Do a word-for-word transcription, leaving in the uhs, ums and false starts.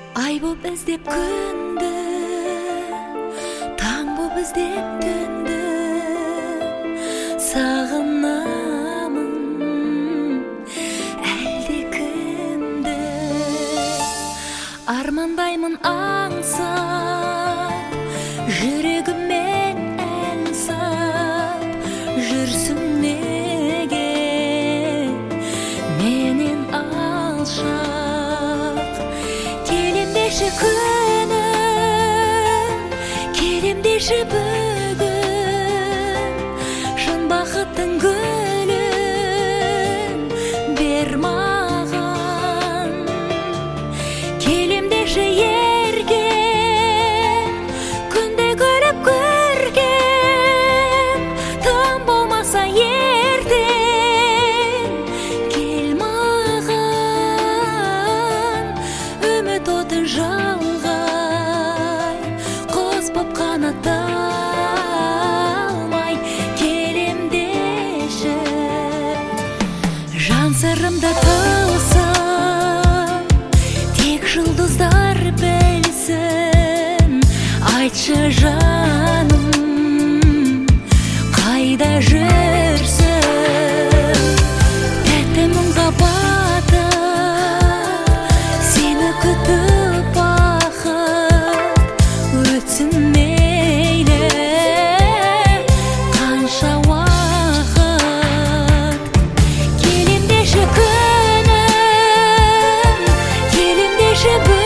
Ай боп іздеп күнді, таң боп іздеп түнді, сағынамын әлде кімді. Армандаймын аңсап, жүрегіммен ән сап, жүрсің неге менен алшақ. Келем деші күнім, келем деші бүгін, шын бақыттың гүлін бер маған. Келем деші еркем, күнде көріп көргем, тым болмаса ертең кел маған. Үміт оты жалғай, құс боп қанатталмай, келем деші. Жан сырымды тылсым, тек жұлдыздар білсін. Айтшы жаным, қайда жүрсің? Тәтті мұңға батып, сені күтіп бақыт өтсін мейлі қанша уақыт. Келем деші күнім, келем деші бүгін,